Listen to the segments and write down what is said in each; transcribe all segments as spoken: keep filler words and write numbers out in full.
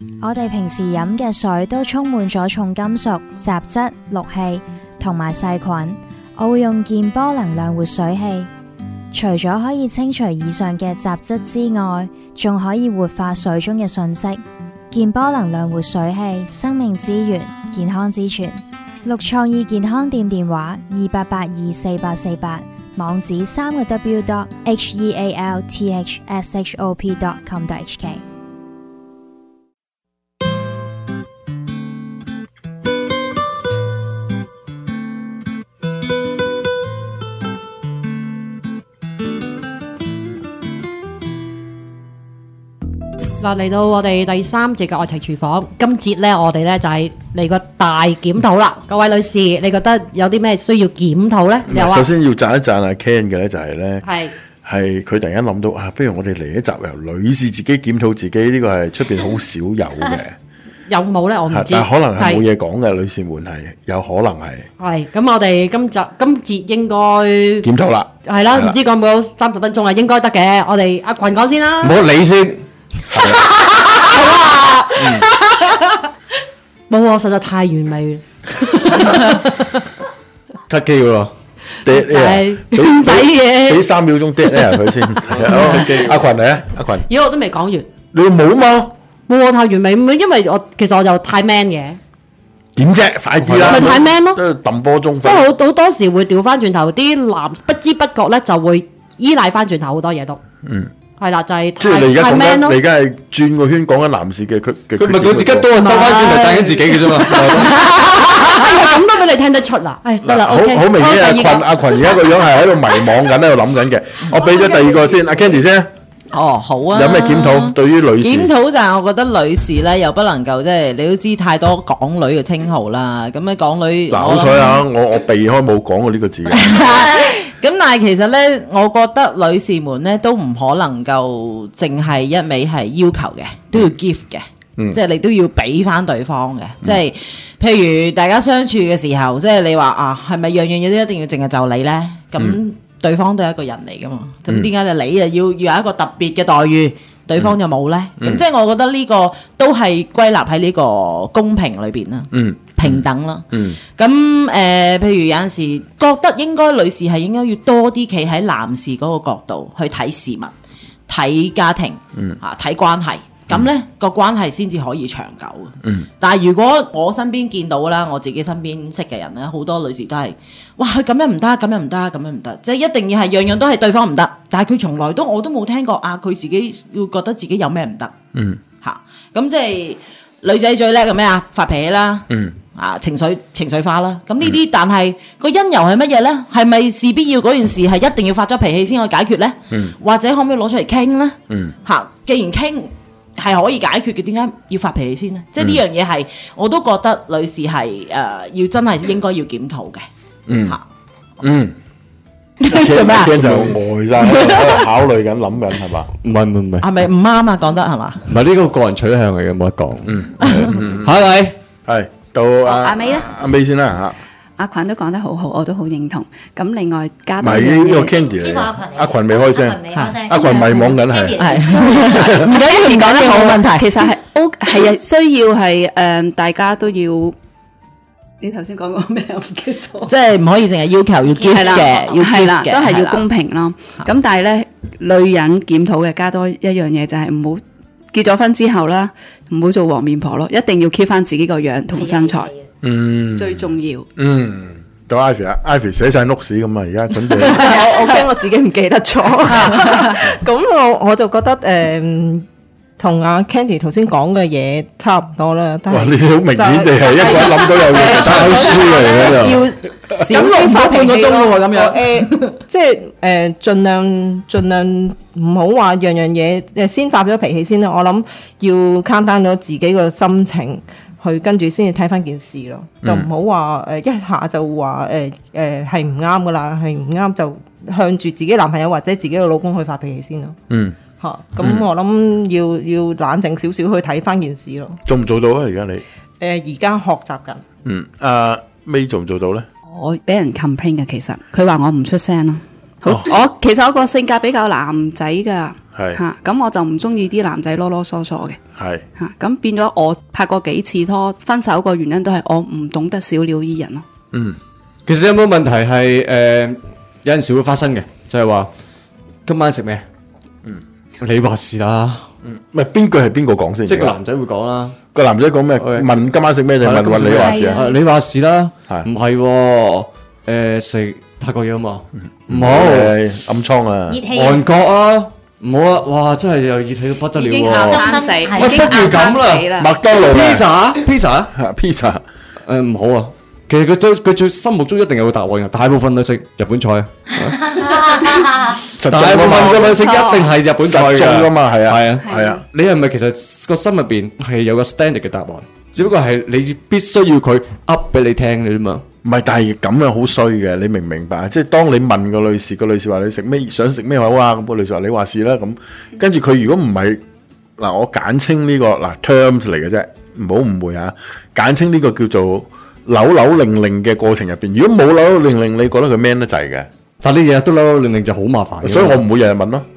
我哋平時飲嘅水都充滿咗重金屬、雜質、氯氣同埋細菌。我會用健波能量活水器，除咗可以清除以上嘅雜質之外，仲可以活化水中嘅訊息。健波能量活水器，生命之源，健康之泉。綠創意健康店電話二八八二四八四八，網址三個 w dot h e a l t h s h o p dot com dot h k。 嗱，嚟到我哋第三節嘅愛情廚房，今節咧我哋咧就係嚟個大檢討啦。各位女士，你覺得有啲咩需要檢討咧？有啊。 首先要讚一讚阿 Ken 嘅咧，就係咧， 係係佢突然間諗到啊，不如我哋嚟一集由女士自己檢討自己，呢個係出邊好少有嘅。 有冇咧？我唔知。 但係可能係冇嘢講嘅，女士們係有可能係。 係咁，我哋今集今節應該檢討啦。 係啦，唔知講唔講三十分鐘啊？應該得嘅。我哋阿群講先啦。 唔好理先。 好啊，冇啊，實在太完美啦 ，cut 機喎， 跌咧，唔使嘅， 俾三秒鐘跌咧佢先。阿群嚟啊，阿群， 咦，我都未講完， 你冇嘛？ 冇啊，太完美，因為我其實我就太 man 嘅。 點啫？快啲啦！ 咪太 man 咯， 揼波鐘。 即係好好多時會調翻轉頭，啲男不知不覺咧就會依賴翻轉頭好多嘢都。嗯。係啦，就係即係你而家講緊，你而家係轉個圈講緊男士嘅佢嘅。 佢唔係佢而家多人兜翻轉嚟讚緊自己嘅啫嘛。 咁都俾你聽得出啦。誒得啦 ，OK。 好好明顯，阿群阿群而家個樣係喺度迷惘緊，喺度諗緊嘅。我俾咗第二個先，阿 Candy 先。 哦，好啊。 有咩檢討？對於女士檢討就係我覺得女士咧又不能夠即係你都知太多港女嘅稱號啦。咁咧港女， 嗱好彩啊！我我避開冇講過呢個字。 咁但係其實咧，我覺得女士們咧都唔可能夠淨係一味係要求嘅，都要 give 嘅，嗯、即係你都要俾翻對方嘅。嗯、即係譬如大家相處嘅時候，即係你話啊，係咪樣樣嘢都一定要淨係就你咧？咁、嗯、對方都係一個人嚟噶嘛？咁點解你啊要要有一個特別嘅待遇，對方就冇咧？咁、嗯、即係我覺得呢個都係歸納喺呢個公平裏邊啦。嗯。平等啦，咁誒、嗯呃，譬如有陣時覺得應該女士係應該要多啲企喺男士嗰個角度去睇事物、睇家庭、嗯、啊睇關係，咁咧、嗯、個關係先至可以長久。嗯、但係如果我身邊見到啦，我自己身邊識嘅人咧，好多女士都係，哇佢咁樣唔得，咁樣唔得，咁樣唔得，即係一定要係樣樣都係對方唔得，但係佢從來都我都冇聽過啊，佢自己要覺得自己有咩唔得。嗯，嚇、啊，咁即係女仔最叻嘅咩啊？發脾氣啦。嗯。啊，情緒情緒化啦，咁呢啲，但係個因由係乜嘢咧？係咪事必要嗰件事係一定要發咗脾氣先可以解決咧？嗯、或者可唔可以攞出嚟傾咧？嚇、嗯啊，既然傾係可以解決嘅，點解要發脾氣先咧？嗯、即係呢樣嘢係我都覺得女士係誒、呃、要真係應該要檢討嘅。嗯，嚇、啊，嗯。 做咩啊？驚就呆晒喺度考慮緊諗緊係嘛？ 唔係唔係唔係， 係咪唔啱啊？講得係嘛？ 唔係呢個個人取向嚟嘅，冇得講。嗯，下一位係。到阿阿美啦， 阿美先啦嚇。 阿群都講得好好，我都好認同。咁另外加唔係呢個 Candy 嚟嘅，阿群未開聲，阿群迷惘緊係。 係唔緊要，講得好問題。其實係 O 係啊，需要係誒，大家都要。你頭先講過咩？我唔記得咗。 即係唔可以淨係要求要 give 嘅，要 give 嘅， 都係要公平咯。咁但係咧，女人檢討嘅加多一樣嘢就係唔好。結咗婚之後啦，唔好做黃面婆咯，一定要 keep 翻自己個樣同身材，嗯，最重要。 嗯，到 Ivy 啊 ，Ivy 寫晒 notes 咁啊，而家準備。 我我驚我自己唔記得咗，咁我我就覺得誒，同阿 Candy 頭先講嘅嘢差唔多啦。 哇，你好明顯地係一個人諗到有嘢抄書嚟嘅要少啲發半個鐘喎，咁樣誒，即係誒，盡量盡量。唔好話樣樣嘢誒先發咗脾氣先啦，我諗要 calm down 咗自己個心情，去跟住先至睇翻件事咯，嗯、就唔好話誒一下就話誒誒係唔啱噶啦，係唔啱就向住自己男朋友或者自己嘅老公去發脾氣先咯。嗯，嚇、啊，咁我諗要要冷靜少少去睇翻件事咯。 做唔做到啊？而家你誒而家學習緊。 嗯，阿 May 做唔做到咧？ 我俾人 complain 嘅，其實佢話我唔出聲咯。好，哦、我其實我個性格比較男仔噶， 係嚇，咁我就唔中意啲男仔囉囉嗦嗦嘅係嚇，咁變咗我拍過幾次拖，分手個原因都係我唔懂得小鳥依人咯。 嗯， 其實有冇問題係誒有陣時會發生嘅，就係話今晚食咩？嗯，你話事啦。 嗯，唔係邊句係邊個講先？ 即係個男仔會講啦。 個男仔講咩？問今晚食咩定問問你話事啊？ 你話事啦。 係唔係喎？誒食泰國嘢啊嘛？唔好暗瘡啊！ 熱氣韓國啊！唔好啊！哇！真係又熱氣到不得了已經咬喎！ 餐死， 係已經不如咬餐咁死啦。 麥當勞嘅 pizza pizza pizza 誒唔好啊！其實佢最佢最心目中一定有個答案嘅，大部分都食日本菜啊！ 實大部分嘅女食一定係日本菜實中㗎嘛係啊係啊係啊！ 你係咪其實個心入邊係有個 standard 嘅答案？只不過係你必須要佢 up 俾你聽嘅啫嘛。 唔係，但係咁樣好衰嘅，你明唔明白？即係當你問個女士，個女士話你食咩，想食咩好啊？咁個女士話你話事啦。咁跟住佢如果唔係嗱，我簡稱呢個嗱 terms 嚟嘅啫，唔好誤會啊！簡稱呢個叫做扭扭令令嘅過程入邊，如果冇扭扭令令，你覺得佢 man 得滯嘅， 但係你日日都扭扭令令就好麻煩嘅。 所以我唔會日日問咯。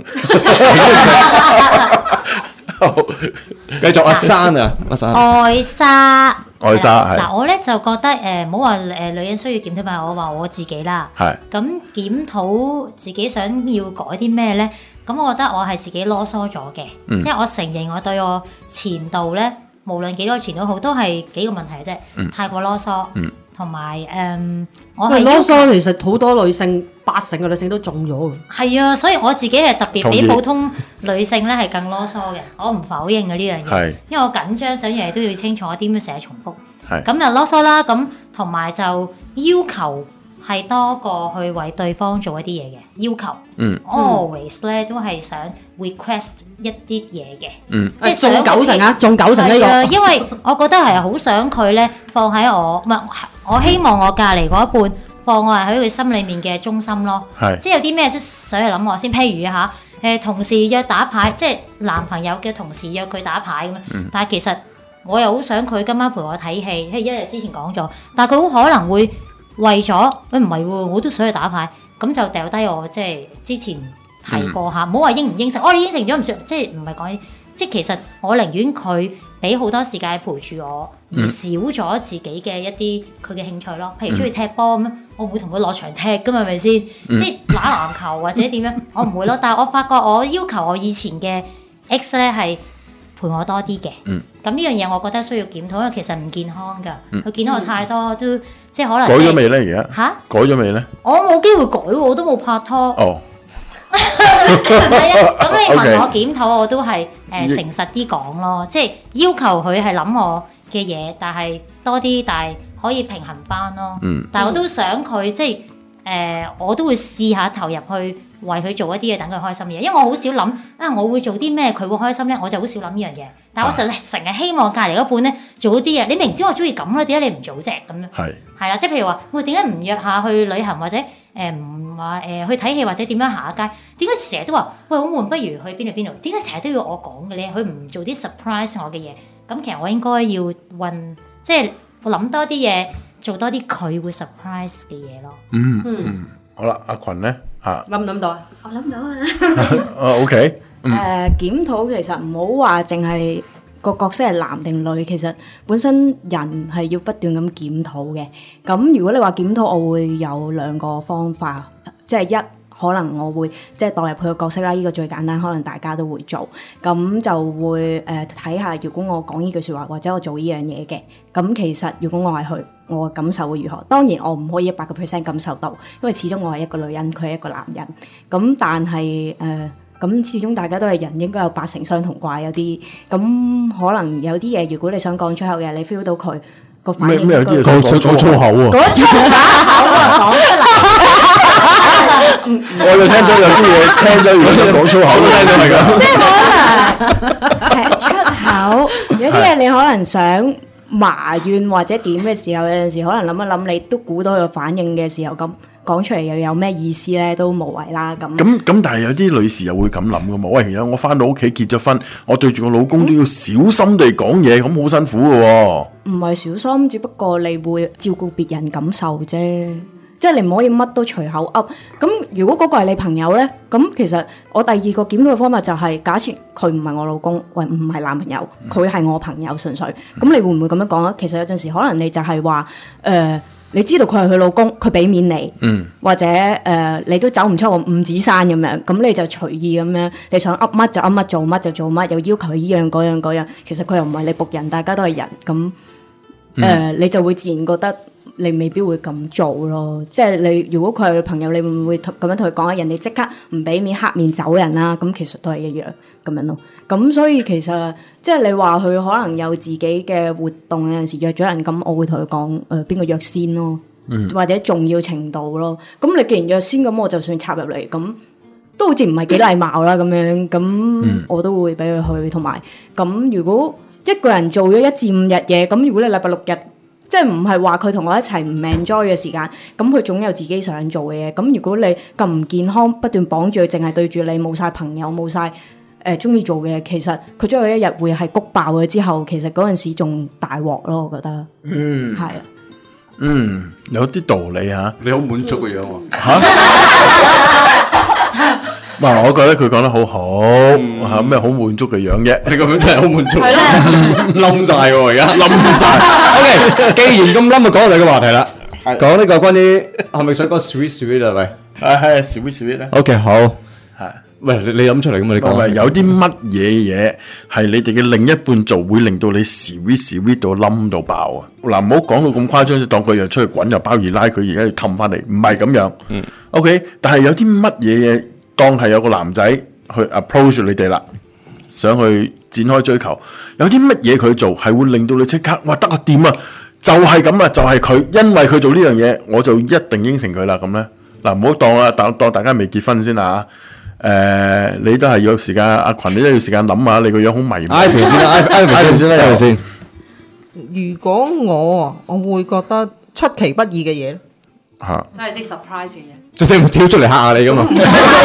繼續阿珊啊，阿珊。 愛莎， 愛莎係嗱，我咧就覺得誒，唔好話誒女人需要檢討，但係我話我自己啦。 係咁檢討自己想要改啲咩咧？咁我覺得我係自己囉嗦咗嘅，即係我承認我對我前度咧，無論幾多前度好，都係幾個問題嘅啫，太過囉嗦，同埋誒我係喂要囉嗦， 其實好多女性八成嘅女性都中咗嘅。 係啊，所以我自己係特別同意比普通女性咧係更囉嗦嘅，我唔否認嘅呢樣嘢係， 因為我緊張，想樣嘢都要清楚，點樣成日重複。 係咁就囉嗦啦，咁同埋就要求係多過去為對方做一啲嘢嘅要求。 嗯 ，always 咧都係想 request 一啲嘢嘅。 嗯， 即係想中九成啊，中九成呢係啊， 個。 因為我覺得係好想佢咧放喺我，唔係我希望我隔離嗰一半放我係喺佢心裏面嘅中心咯。 係即係有啲咩即係想去諗我先，譬如嚇誒同事約打牌，即係男朋友嘅同事約佢打牌咁樣， 嗯但係其實我又好想佢今晚陪我睇戲，因為一日之前講咗，但係佢好可能會為咗誒唔係喎，我都想去打牌，咁就掉低我即係之前提過下，唔好話應唔應承，我哋應承咗唔算，即係唔係講，即係其實我寧願佢俾好多時間陪住我，而少咗自己嘅一啲佢嘅興趣咯，譬如中意踢波咁樣，我唔會同佢落場踢噶嘛，係咪先？即係打籃球或者點樣，我唔會咯。但係我發覺我要求我以前嘅 X 咧係陪我多啲嘅，咁呢樣嘢我覺得需要檢討，因為其實唔健康㗎。佢見到我太多都即係可能改咗未咧？而家嚇改咗未咧？ 我冇機會改喎，我都冇拍拖。 哦， 係啊，咁你問 OK 我檢討，我都係誒誠實啲講咯，即係要求佢係諗我嘅嘢，但係多啲，但係可以平衡翻咯。 嗯但係我都想佢即係誒、呃，我都會試下投入去為佢做一啲嘢，等佢開心嘅嘢。因為我好少諗啊，我會做啲咩佢會開心咧，我就好少諗呢樣嘢。但係我就成日希望隔離嗰半咧做啲嘢。你明知我中意咁啦，點解你唔做啫？咁樣係係啦，即係譬如話，喂點解唔約下去旅行或者誒唔話誒去睇戲或者點樣行下街？點解成日都話喂好悶，不如去邊度邊度？點解成日都要我講嘅咧？佢唔做啲 surprise 我嘅嘢，咁其實我應該要運，即係諗多啲嘢，做多啲佢會 surprise 嘅嘢咯。 嗯嗯，好啦，阿群咧啊， 諗唔諗到啊？ 我諗到啊。 啊 OK， 誒檢討其實唔好話淨係個角色係男定女，其實本身人係要不斷咁檢討嘅。咁如果你話檢討，我會有兩個方法，即係一可能我會即係代入佢個角色啦，呢個最簡單，可能大家都會做。咁就會誒睇下，如果我講呢句説話或者我做呢樣嘢嘅，咁其實如果我係佢，我嘅感受會如何？當然我唔可以一百個 percent 感受到，因為始終我係一個女人，佢係一個男人。咁但係誒。呃咁始終大家都係人，應該有八成相同啩，有啲咁可能有啲嘢，如果你想講出口嘅，你 feel 到佢個反應， 咩咩有啲嘢講講粗口喎， 講出口啊，講出嚟， 我就聽咗有啲嘢，聽咗如果想講粗口都聽到係咁。 即係可能係出口，有啲嘢你可能想埋怨或者點嘅時候，有陣時可能諗一諗，你都估到佢個反應嘅時候咁。講出嚟又有咩意思咧？都無謂啦咁。 咁咁，但係有啲女士又會咁諗噶嘛？喂，而家我翻到屋企結咗婚，我對住我老公都要小心地講嘢，咁好辛苦噶喎。 唔係小心，只不過你會照顧別人感受啫。 即係你唔可以乜都隨口噏。咁如果嗰個係你朋友咧，咁其實我第二個檢討嘅方法就係、是，假設佢唔係我老公，或唔係男朋友，佢係我朋友純粹。咁你會唔會咁樣講啊？其實有陣時可能你就係話誒，你知道佢係佢老公，佢俾面你，嗯、或者誒、呃、你都走唔出個五指山咁樣，咁你就隨意咁樣，你想噏乜就噏乜，做乜就做乜，又要求佢依樣嗰樣嗰樣。其實佢又唔係你僕人，大家都係人咁。誒、嗯呃，你就會自然覺得你未必會咁做咯。即係你如果佢係朋友，你會唔會咁樣同佢講啊？人哋即刻唔俾面黑面走人啦，咁其實都係一樣咁樣咯。咁所以其實即係你話佢可能有自己嘅活動，有陣時約咗人，咁我會同佢講誒邊個約先咯，嗯、或者重要程度咯。咁你既然約先，咁我就算插入嚟，咁都好似唔係幾禮貌啦咁樣。咁我都會俾佢去，同埋咁如果一個人做咗一至五日嘢，咁如果你禮拜六日，即係唔係話佢同我一齊唔 enjoy 嘅時間，咁佢總有自己想做嘅嘢。咁如果你咁唔健康，不斷綁住佢，淨係對住你，冇晒朋友，冇晒誒中意做嘅嘢，其實佢將有一日會係谷爆嘅之後，其實嗰陣時仲大鑊咯，我覺得。嗯，係啊。 嗯，有啲道理嚇， 你好滿足嘅樣喎。 唔係，我覺得佢講得好好嚇，咩好滿足嘅樣啫？ 你個樣真係好滿足，冧晒喎而家，冧晒。OK，既然咁冧，就講我哋嘅話題啦。講呢個關於係咪想講 sweet sweet 啊？喂， 係係 sweet sweet 咧。 OK，好，係。喂，你你諗出嚟㗎嘛？你講係有啲乜嘢嘢係你哋嘅另一半做會令到你 sweet sweet 到冧到爆啊？嗱，唔好講到咁誇張，就當佢又出去滾又包二奶，佢而家要氹翻嚟，唔係咁樣。嗯。OK，但係有啲乜嘢嘢？當係有個男仔去 approach 你哋啦，想去展開追求，有啲乜嘢佢做係會令到你即刻哇得啊掂啊，就係咁啊，就係佢，因為佢做呢樣嘢，我就一定應承佢啦咁咧。嗱，唔好當啊，當當大家未結婚先啊。誒，你都係要時間，阿群你都要時間諗下，你個樣好迷茫。 Ivy 先啦，Ivy 先啦，係咪先？ 如果我啊，我會覺得出其不意嘅嘢。 嚇， 都係啲 surprise 嘅嘢。 即係跳出嚟嚇下你噶嘛？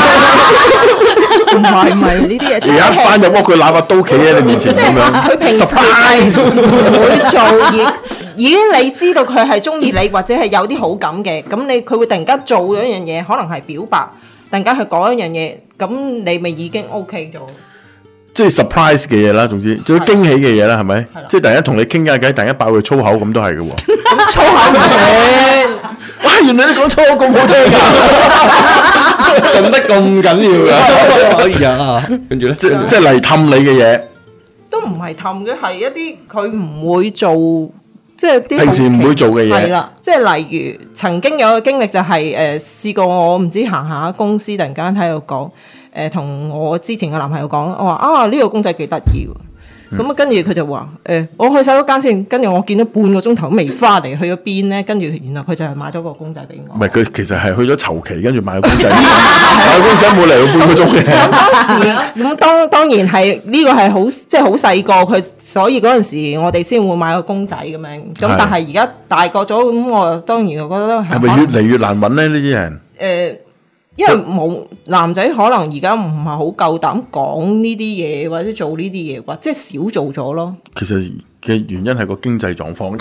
唔係唔係呢啲嘢。 而家翻入屋佢揦把刀企喺你面前咁樣。 佢平時唔會做而已經你知道佢係中意你或者係有啲好感嘅，咁你佢會突然間做咗一樣嘢，可能係表白，突然間去講一樣嘢，咁你咪已經 OK 咗。 即係 surprise 嘅嘢啦，總之最驚喜嘅嘢啦，係咪？即係突然間同你傾下偈，突然間爆佢粗口咁都係嘅喎。 咁粗口唔算。 哇！原來你講粗口咁好聽㗎， 順得咁緊要㗎。哎呀，跟住咧， 即即係嚟氹你嘅嘢， 都唔係氹嘅，係一啲佢唔會做，即係啲平時唔會做嘅嘢。 係啦，即係例如曾經有個經歷就係、是、誒、呃、試過我唔知行下公司，突然間喺度講誒同我之前嘅男朋友講，我話啊呢、這個公仔幾得意喎。咁啊，跟住佢就話誒，我去洗手間先。跟住我見到半個鐘頭都未翻嚟，去咗邊咧？跟住原來佢就係買咗個公仔俾我。 唔係佢其實係去咗籌期，跟住買個公仔。買個公仔冇嚟到半個鐘嘅。 當時咁當當然係呢個係好即係好細個，佢所以嗰陣時我哋先會買個公仔咁樣。咁但係而家大個咗，咁我當然我覺得係咪越嚟越難揾咧？呢啲人誒。因為冇男仔可能而家唔係好夠膽講呢啲嘢或者做呢啲嘢啩，即係少做咗咯。 其實嘅原因係個經濟狀況，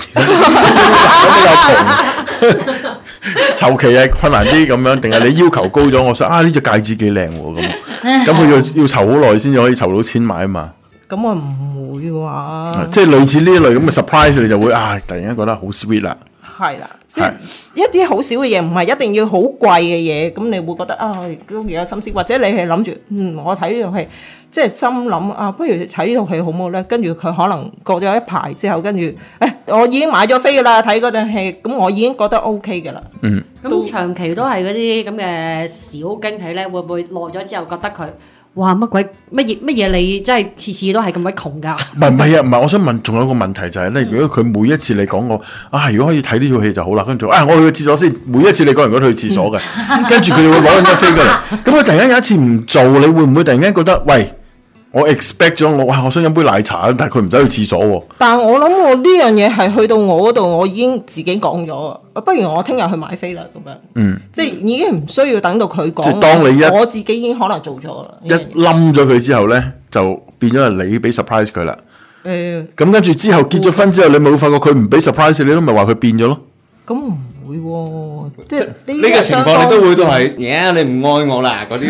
籌期係困難啲咁樣，定係你要求高咗？我想啊呢隻戒指幾靚喎咁，咁佢要要籌好耐先至可以籌到錢買啊嘛。 咁我唔會話， 即係類似呢一類咁嘅 surprise，你就會啊突然間覺得好 sweet 啦。 係啦，即係一啲好少嘅嘢，唔係一定要好貴嘅嘢，咁你會覺得啊，都幾有心思，或者你係諗住，嗯，我睇呢套戲，即係心諗啊，不如睇呢套戲好唔好咧？跟住佢可能過咗一排之後，跟住，誒，我已經買咗飛噶啦，睇嗰陣戲，咁我已經覺得 OK 噶啦。嗯， 咁長期都係嗰啲咁嘅小驚喜咧，會唔會耐咗之後覺得佢？哇！乜鬼乜嘢乜嘢？你真係次次都係咁鬼窮㗎？ 唔係唔係啊！唔係，我想問，仲有個問題就係咧，如果佢每一次你講我啊，如果可以睇呢套戲就好啦，跟住啊，我去個廁所先。每一次你講完嗰套去廁所嘅，跟住佢會攞緊張飛過嚟。咁佢突然間有一次唔做，你會唔會突然間覺得喂？我 expect 咗我哇，我想飲杯奶茶，但係佢唔使去廁所喎。 但係我諗我呢樣嘢係去到我嗰度，我已經自己講咗啊。不如我聽日去買飛啦，咁樣。嗯，即係已經唔需要等到佢講。即係當你一我自己已經可能做咗啦。 一冧咗佢之後咧，就變咗係你俾 surprise 佢啦。誒、嗯，咁跟住之後結咗婚之後，你冇發覺佢唔俾 surprise 你，都咪話佢變咗咯？ 咁唔會喎，即係呢個情況你都會都係，嘢你唔愛我啦嗰啲。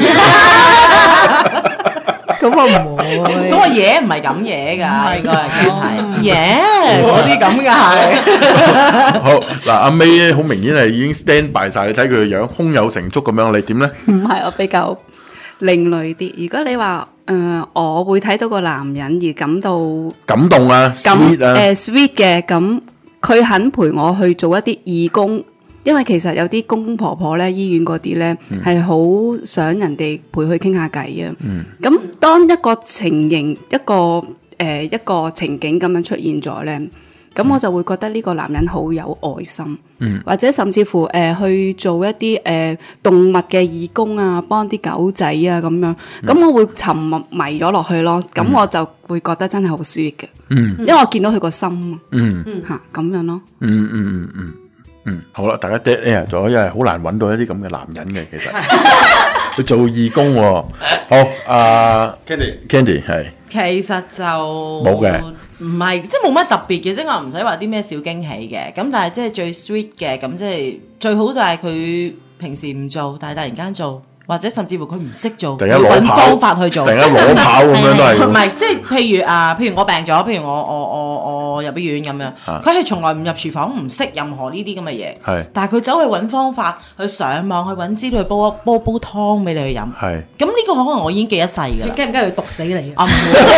咁啊唔會， 嗰個嘢唔係咁嘢㗎，應該係嘢嗰啲咁㗎係。 好嗱，阿 May 咧好明顯係已經 stand by 晒，你睇佢個樣，胸有成竹咁樣，你點咧？ 唔係，我比較另類啲。如果你話誒、呃，我會睇到個男人而感到感動啊，sweet 啊， 誒 sweet 嘅，咁佢肯陪我去做一啲義工。因為其實有啲公公婆婆咧，醫院嗰啲咧係好想人哋陪佢傾下偈啊。咁、嗯、當一個情形、一個誒、呃、一個情景咁樣出現咗咧，咁、嗯、我就會覺得呢個男人好有愛心，嗯、或者甚至乎誒、呃、去做一啲誒、呃、動物嘅義工啊，幫啲狗仔啊咁樣。咁、嗯、我會沉迷咗落去咯。咁、嗯、我就會覺得真係好 sweet 嘅，嗯、因為我見到佢個心，嗯嚇咁樣咯。 嗯嗯嗯嗯。嗯，好啦，大家 dead air 咗，因為好難揾到一啲咁嘅男人嘅，其實佢做義工喎。好，阿 Candy，Candy 係， 其實就冇嘅， 唔係即係冇乜特別嘅，即係我唔使話啲咩小驚喜嘅。咁但係即係最 sweet 嘅，咁即係最好就係佢平時唔做，但係突然間做。或者甚至乎佢唔識做，要揾方法去做， 突然間攞跑咁樣都係。 唔係，即係譬如啊，譬如我病咗，譬如我我我我入醫院咁樣，佢係從來唔入廚房，唔識任何呢啲咁嘅嘢。係，但係佢走去揾方法，去上網去揾資料，去煲煲煲湯俾你去飲。係，咁呢個可能我已經記一世㗎啦。 你驚唔驚佢毒死你啊？ 唔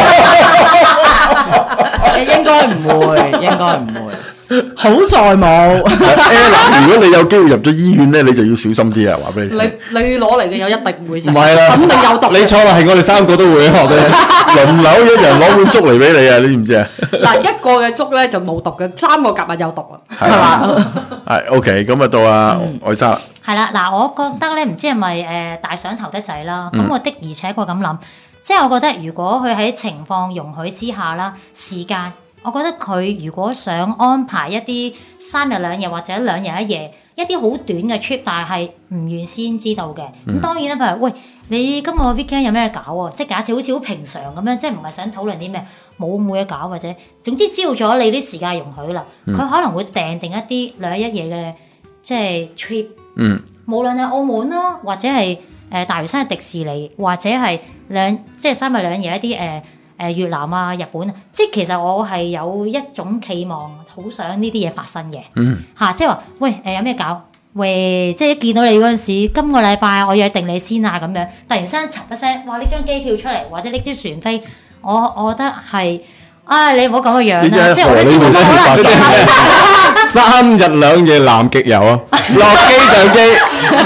會，應該唔會，應該唔會。好在冇。 嗱，如果你有機會入咗醫院咧，你就要小心啲啊！話俾你。 你你攞嚟嘅有一定會食。 唔係啦， 肯定有毒。 你錯啦，係我哋三個都會學嘅。 輪流一人攞碗粥嚟俾你啊！你知唔知啊？ 嗱，一個嘅粥咧就冇毒嘅，三個夾埋有毒啊。 係嘛？係 OK，咁啊到阿愛莎。 係啦，嗱，我覺得咧，唔知係咪誒大想頭得滯啦？咁我的而且確咁諗，即係我覺得如果佢喺情況容許之下啦，時間。我覺得佢如果想安排一啲三日兩夜或者兩日一夜，一啲好短嘅 trip，但係唔預先知道嘅。咁、嗯、當然啦，譬如喂，你今個 weekend 有咩搞啊？即係假設好似好平常咁樣，即係唔係想討論啲咩，冇冇嘢搞或者，總之知道咗你啲時間容許啦，佢、嗯、可能會訂定一啲兩日一夜嘅即係 trip。嗯，無論係澳門咯，或者係誒、呃、大嶼山嘅迪士尼，或者係兩即係三日兩夜一啲誒。呃誒越南啊、日本啊，即係其實我係有一種期望，好想呢啲嘢發生嘅。嗯，嚇、啊，即係話，喂，誒、呃、有咩搞？喂，即係一見到你嗰陣時，今個禮拜我約定你先啊，咁樣突然間嚓一聲，哇！呢張機票出嚟，或者呢張船飛，我我覺得係，啊，你唔好咁嘅樣啦，即係我都知冇可能。 三日兩夜南極遊啊，落機上機。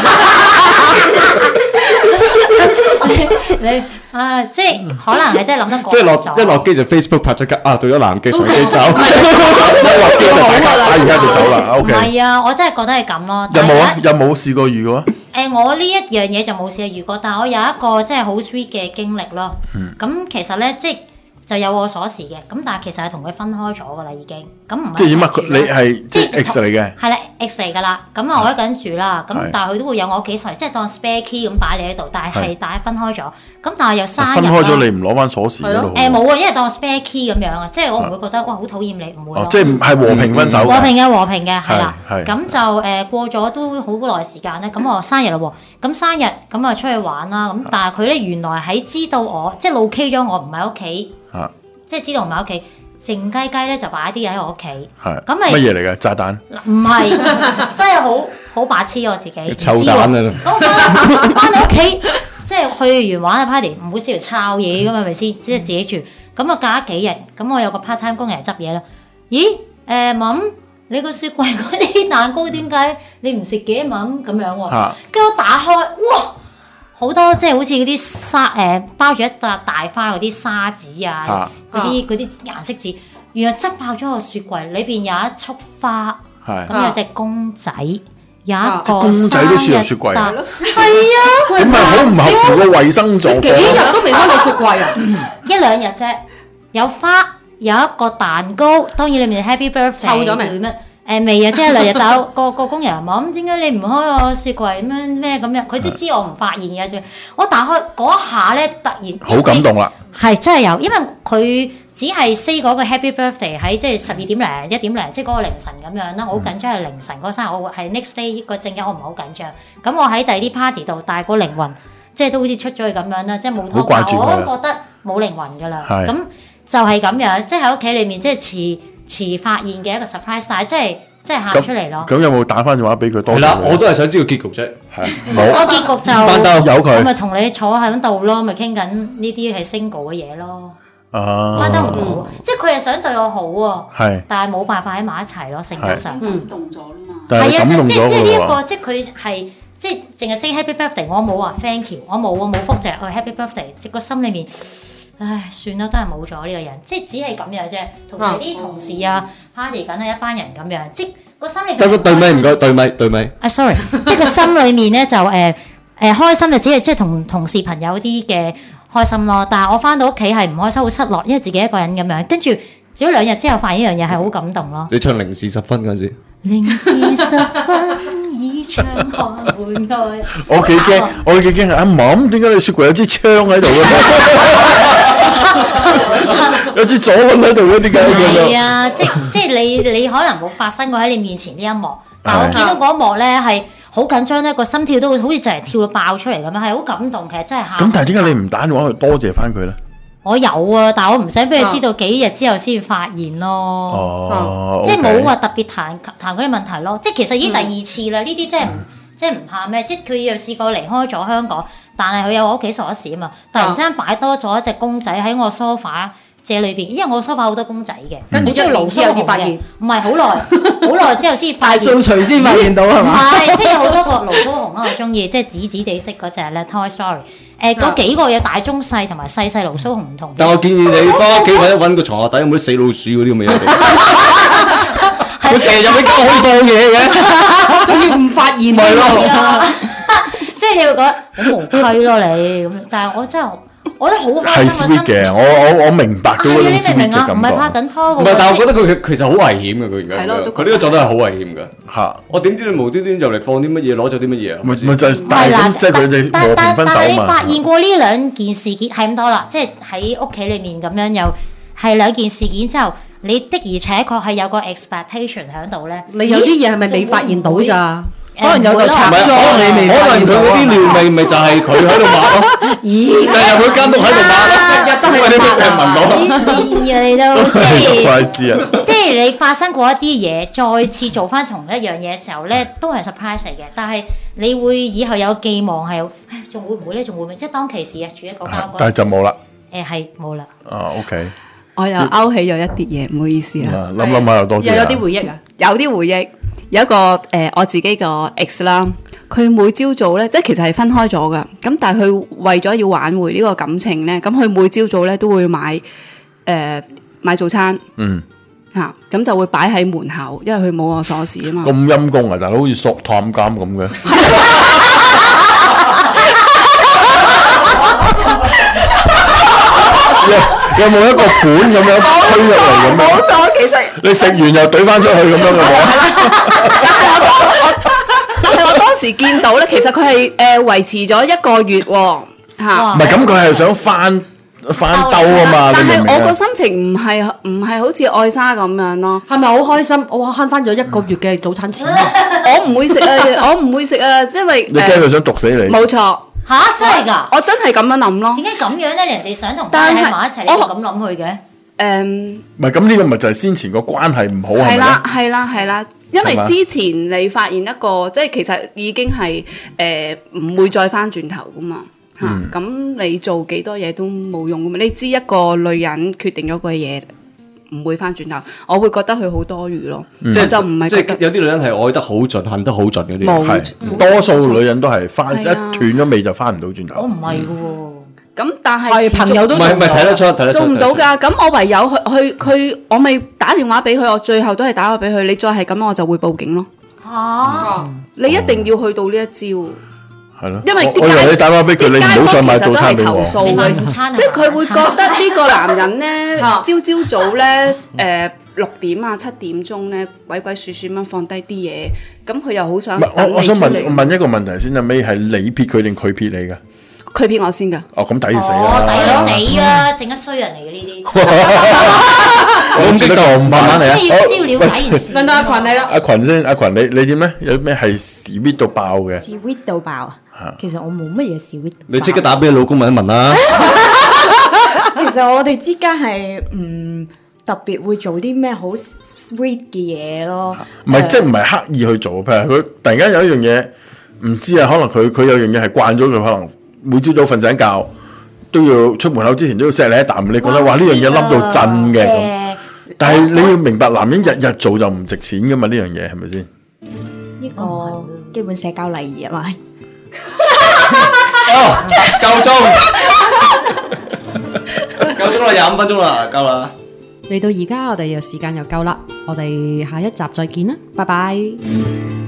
你啊，即係可能係真係諗得過咗。 即係落一落機就 Facebook 拍咗架啊，到咗南極上機走，一落機就大家而家就走啦。O K。 唔係啊，我真係覺得係咁咯。 有冇啊？有冇試過遇過啊？ 誒，我呢一樣嘢就冇試過遇過，但係我有一個即係好 sweet 嘅經歷咯。咁其實咧，即係。就有我鎖匙嘅，咁但係其實係同佢分開咗噶啦，已經咁唔係。 即係點啊？你係即係 X 嚟嘅。係啦 ，X 嚟噶啦。咁啊，我一個人住啦。咁但係佢都會有我屋企鎖匙，即係當 spare key 咁擺你喺度。但係係大家分開咗。咁但係又生日。分開咗你唔攞翻鎖匙嗰度。誒冇啊，因為當 spare key 咁樣啊，即係我唔會覺得哇好討厭你，唔會。 哦，即係係和平分手。 和平嘅和平嘅係啦。係。咁就誒過咗都好耐時間咧。咁我生日啦喎。咁生日咁啊出去玩啦。咁但係佢咧原來喺知道我即係路 K 咗我唔喺屋企。啊。即係知道唔喺屋企，靜雞雞咧就擺啲嘢喺我屋企。係咁咪乜嘢嚟嘅？炸彈？ 唔係，真係好好白痴我自己。 臭蛋啊！ 咁翻到屋企，即係去完玩嘅 party，唔會試嚟抄嘢噶嘛，咪先？即係自己住。咁啊，隔咗幾日，咁我有個 part time 工人嚟執嘢啦。咦？誒，媽，你個雪櫃嗰啲蛋糕點解你唔食嘅？媽咁樣喎。跟住我打開，哇！好多即係好似嗰啲沙誒、呃、包住一笪大花嗰啲沙紙啊，嗰啲嗰啲顏色紙，原來執爆咗個雪櫃，裏邊有一束花，咁、啊、有隻公仔，有一個公仔都算入雪櫃，係啊， 咁咪好唔合乎個衞生狀況？ 幾日都未開過雪櫃啊？ 一兩日啫，有花，有一個蛋糕，當然裡面 Happy Birthday 臭咗未？ 誒未啊，即係兩日到個個工人話咁點解你唔開我雪櫃咁樣咩咁樣？佢都知我唔發現嘅啫。我打開嗰一下咧，突然好感動啦。 係真係有，因為佢只係 say 嗰個 Happy Birthday 喺即係十二點零一點零，即係嗰個凌晨咁樣啦。我好緊張係凌晨嗰生日，我係 next day 個正日，我唔係好緊張。咁我喺第二啲 party 度，但係個靈魂即係都好似出咗去咁樣啦，即係冇拖掛，我都覺得冇靈魂㗎啦。咁就係咁樣，即係喺屋企裏面，即係遲遲發現嘅一個 surprise， 但係即係即係喊出嚟咯。 咁有冇打翻電話俾佢多？ 係啦，我都係想知道結局啫。係冇。個結局就翻兜有佢， 我咪同你坐喺度咯，咪傾緊呢啲係 single 嘅嘢咯。 啊， 翻得唔好，即係佢係想對我好喎， 係， 但係冇辦法喺埋一齊咯，性格上。 感動咗啦嘛。 係啊，即係即係呢一個，即係佢係即係淨係 say happy birthday，我冇話 thank you，我冇啊冇覆隻去 happy birthday，即係個心裏面，唉算啦，都係冇咗呢個人，即係只係咁樣啫。同埋啲同事啊 party 緊係一班人咁樣，即係個心裏。 得個對咪唔該，對咪對咪。 啊 sorry， 即係個心裏面咧就誒誒開心就只係即係同同事朋友啲嘅。開心咯，但係我翻到屋企係唔開心，好失落，因為自己一個人咁樣。跟住做咗兩日之後，發現一樣嘢係好感動咯。 你唱零時十分嗰陣時， 零時十分已唱看換愛。 我幾驚，我幾驚阿嫲，點解你雪櫃有支槍喺度嘅？有支左輪喺度嘅，點解咁樣？ 係啊，即即係你你可能冇發生過喺你面前呢一幕，但我見到嗰一幕咧係。好緊張咧，個心跳都好似就係跳到爆出嚟咁樣，係好感動，其實真係喊。 咁但係點解你唔打電話去多謝翻佢咧？ 我有啊，但係我唔想俾佢知道幾日之後先發現咯。 哦， 即係冇話特別談談嗰啲問題咯。即係其實已經第二次啦，呢啲真係唔即係唔怕咩？即係佢又試過離開咗香港，但係佢有我屋企鎖匙啊嘛。突然之間擺多咗一隻公仔喺我 sofa。借裏邊，因為我 sofa 好多公仔嘅， 跟住之後盧之後先發現， 唔係好耐，好耐之後先大掃除先發現到係嘛？ 唔係，即係有好多個盧蘇紅啦，我中意，即係紫紫地色嗰隻咧 Toy Story。誒，嗰幾個有大中細同埋細細盧蘇紅唔同。 但我建議你翻屋企揾一揾個床下底有冇啲死老鼠嗰啲咁嘅嘢。佢成日入去間可以放嘢嘅， 仲要唔發現咪咯？ 即係你會覺得好無稽咯你咁，但係我真係。我覺得好開心係 sweet 嘅，我我我明白到嗰種 sweet 嘅感覺。 唔係拍緊拖唔係，但係我覺得佢其實好危險嘅，佢而家。 係咯， 佢呢個狀態係好危險嘅。 嚇！ 我點知你無端端就嚟放啲乜嘢，攞咗啲乜嘢啊？ 咪咪就係，但係咁即係佢哋和平分手嘛。但係你發現過呢兩件事件係咁多啦，即係喺屋企裏面咁樣又係兩件事件之後，你的而且確係有個 expectation 喺度咧。 你有啲嘢係咪未發現到咋？ 可能有個插裝你未，可能佢嗰啲尿味咪就係佢喺度抹咯， 咦？ 就係佢監督喺度抹咯， 日日都喺度抹啊！ 黐線嘅你都即怪知啊！ 即係你發生過一啲嘢，再次做翻同一樣嘢嘅時候咧，都係 surprise 嚟嘅。但係你會以後有寄望係，唉，仲會唔會咧？仲會唔會？即係當其時啊，住喺嗰間屋。 但係就冇啦。 誒係冇啦。 啊 OK。 我又勾起咗一啲嘢，唔好意思啊。 諗諗下又多啲。 又有啲回憶啊！ 有啲回憶。有一個誒、呃、我自己個 ex 啦，佢每朝早咧，即係其實係分開咗噶，咁但係佢為咗要挽回呢個感情咧，咁佢每朝早咧都會買誒、呃、買早餐， 嗯嚇，咁、啊、就會擺喺門口，因為佢冇我鎖匙啊嘛。 咁陰公啊！大佬好似索探監咁嘅。有冇一個盤咁樣推入嚟咁樣？ 冇錯，其實你食完又懟翻出去咁樣嘅話， 但係我當時見到咧，其實佢係誒維持咗一個月喎嚇。 唔係咁，佢係想翻翻兜啊嘛。 但係我個心情唔係唔係好似愛莎咁樣咯。 係咪好開心？我慳翻咗一個月嘅早餐錢。 我唔會食啊！我唔會食啊！因為你驚佢想毒死你？ 冇錯。 吓，真係㗎！ 我真係咁樣諗咯。 點解咁樣咧？人哋想同你喺埋一齊，你就咁諗佢嘅？ 誒， 唔係咁呢個咪就係先前個關係唔好係咪咧？ 係啦，係啦，係啦。因為之前你發現一個，即係其實已經係誒唔會再翻轉頭噶嘛嚇。咁你做幾多嘢都冇用噶嘛。你知一個女人決定咗個嘢唔會翻轉頭，我會覺得佢好多餘咯。 即係就唔係即係有啲女人係愛得好盡，恨得好盡嗰啲。 係多數女人都係翻一斷咗尾就翻唔到轉頭。 我唔係嘅喎。 咁但係朋友都唔係唔係睇得出睇得出做唔到㗎。咁我唯有去去佢，我咪打電話俾佢，我最後都係打話俾佢。你再係咁，我就會報警咯。 嚇！ 你一定要去到呢一招。 係咯， 因為我以為你打電話俾佢，你唔好再買早餐俾我。 即係佢會覺得呢個男人咧，朝朝早咧，誒六點啊七點鐘咧，鬼鬼祟祟咁放低啲嘢，咁佢又好想。 唔係，我我想問問一個問題先啊，尾係你撇佢定佢撇你㗎？ 佢騙我先㗎。 哦，咁抵死哦， 啦！ 抵佢死啦，正一衰人嚟嘅呢啲。 我唔激動，慢慢嚟啊！ 即係要知道了解件事。 輪到阿群你啦。 阿群先，阿群你你點咧？有咩係 sweet 到爆嘅？ sweet 到爆啊！其實我冇乜嘢 sweet。 你即刻打俾你老公問一問啦。 其實我哋之間係唔特別會做啲咩好 sweet 嘅嘢咯。 唔係，即係唔係刻意去做，譬如佢突然間有一樣嘢唔知啊，可能佢佢有樣嘢係慣咗，佢可能每朝早瞓醒覺都要出門口之前都要錫你一啖，你覺得哇呢樣嘢冧到震嘅咁。但係你要明白，男人日日做就唔值錢噶嘛，呢樣嘢係咪先？ 呢個基本社交禮儀係咪？ 哦，夠鐘，夠鐘啦，廿五分鐘啦，夠啦。 嚟到而家，我哋又時間又夠啦，我哋下一集再見啦，拜拜。